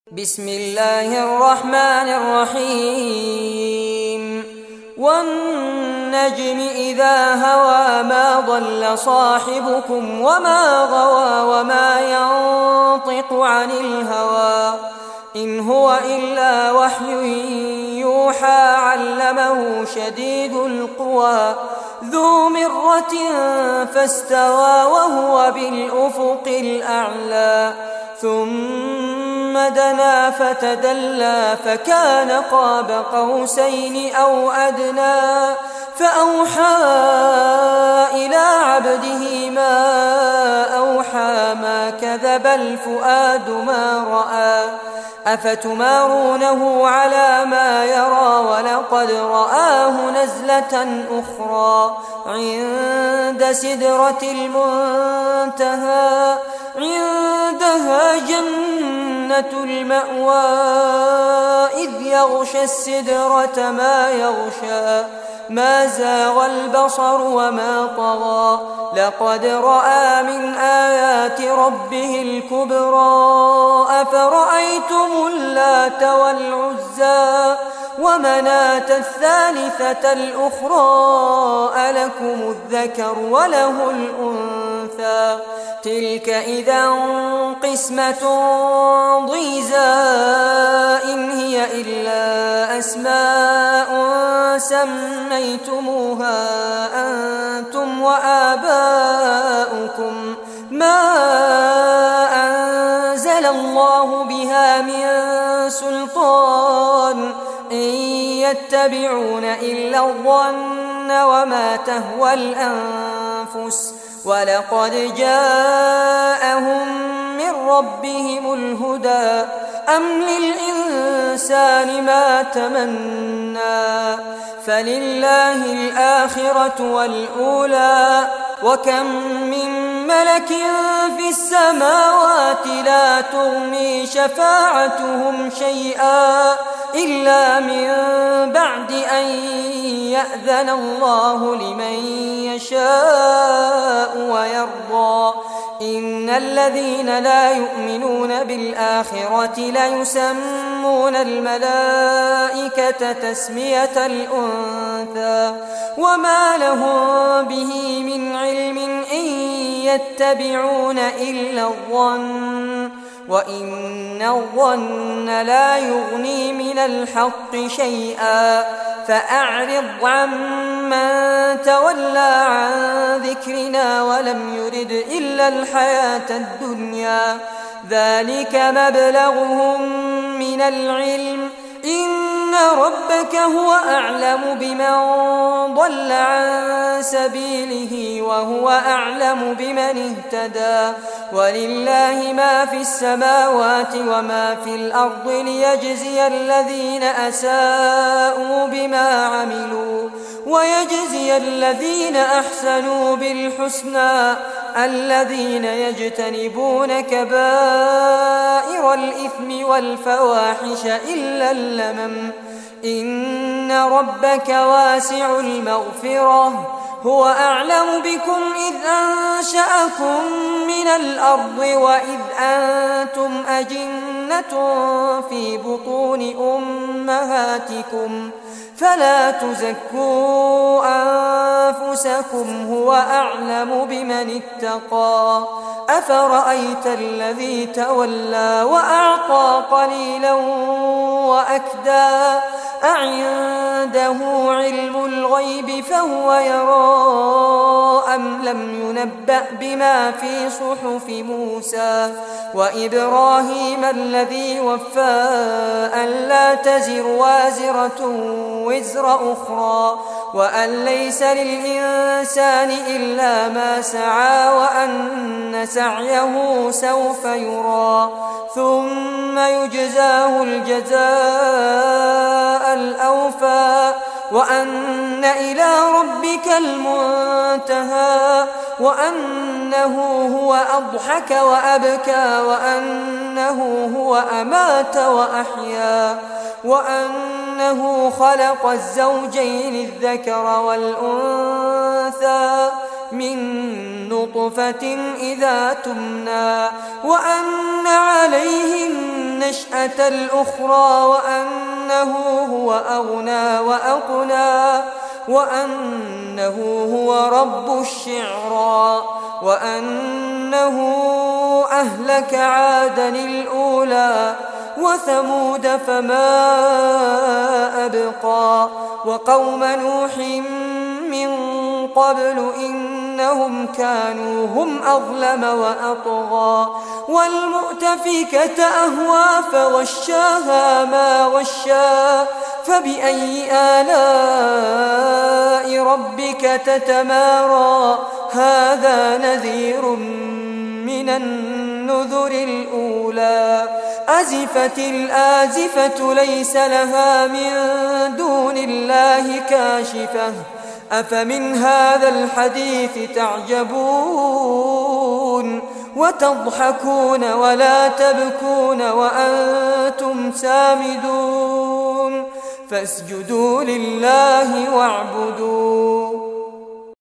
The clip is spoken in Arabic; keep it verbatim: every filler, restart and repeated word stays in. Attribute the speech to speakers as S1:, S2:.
S1: بسم الله الرحمن الرحيم والنجم إذا هوى ما ضل صاحبكم وما غوى وما ينطق عن الهوى إن هو إلا وحي يوحى علمه شديد القوى ذو مرة فاستوى وهو بالأفق الأعلى ثم دنا فتدلى فكان قاب قوسين أو أدنى فأوحى إلى عبده ما أوحى ما كذب الفؤاد ما رأى أفتمارونه على ما يرى ولقد رآه نزلة أخرى عند سدرة المنتهى عندها جنة المأوى إذ يغشى السدرة ما يغشى ما زاغ البصر وما طغى لقد رأى من آيات ربه الكبرى أفرأيتم اللات والعزى ومناة الثالثة الأخرى ألكم الذكر وله الأنثى تلك إذا قسمة ضيزى إن هي إلا أسماء سميتموها أنتم وآباؤكم ما أنزل الله بها من سلطان إن يتبعون إلا الظن وما تهوى الأنفس ولقد جاءهم من ربهم الهدى أم للإنسان ما تمنى فلله الآخرة والأولى وكم من ملك في السماوات لا تغني شفاعتهم شيئا إلا من بعد أن يأذن الله لمن يشاء ويرضى إن الذين لا يؤمنون بالآخرة ليسمون الملائكة تسمية الأنثى وما لهم به من علم إن يتبعون إلا الظن وإن الظن لا يغني من الحق شيئا فأعرض عمن تولى عن ذكرنا ولم يرد إلا الحياة الدنيا ذلك مبلغهم من العلم إن ربك هو أعلم بمن ضل عن سبيله وهو أعلم بمن اهتدى ولله ما في السماوات وما في الأرض ليجزي الذين أساءوا بما عملوا ويجزي الذين أحسنوا بالحسنى الذين يجتنبون كبائر الإثم والفواحش إلا اللمم إن ربك واسع المغفرة هو أعلم بكم إذ أنشأكم من الأرض وإذ أنتم أجنة في بطون أمهاتكم فلا تزكوا أنفسكم هو أعلم بمن اتقى أفرأيت الذي تولى وأعطى قليلا وأكدى أعنده علم الغيب فهو يرى أم لم ينبأ بما في صحف موسى وإبراهيم الذي وفى ألا تزر وازرة وزر أخرى وأن ليس للإنسان إلا ما سعى وأن سعيه سوف يرى ثم يجزاه الجزاء الأوفى وأن إلى ربك المنتهى وأنه هو أضحك وأبكى وأنه هو أمات وأحيا وأنه خلق الزوجين الذكر والأنثى من نطفة إذا تمنى وأن عليه النشأة الأخرى وأنه هو أغنى وأقنى وأنه هو رب الشعرى وأنه أهلك عادا الأولى وثمود فما أبقى وقوم نوح من قبل إنهم كانوا هم أظلم وأطغى والمؤتفكة أهوى فغشاها ما غشا فبأي آلاء ربك تتمارى هذا نذير من النذر الأولى أزفت الآزفة ليس لها من دون الله كاشفة أفمن هذا الحديث تعجبون وتضحكون ولا تبكون وأنتم سامدون فاسجدوا لله واعبدوا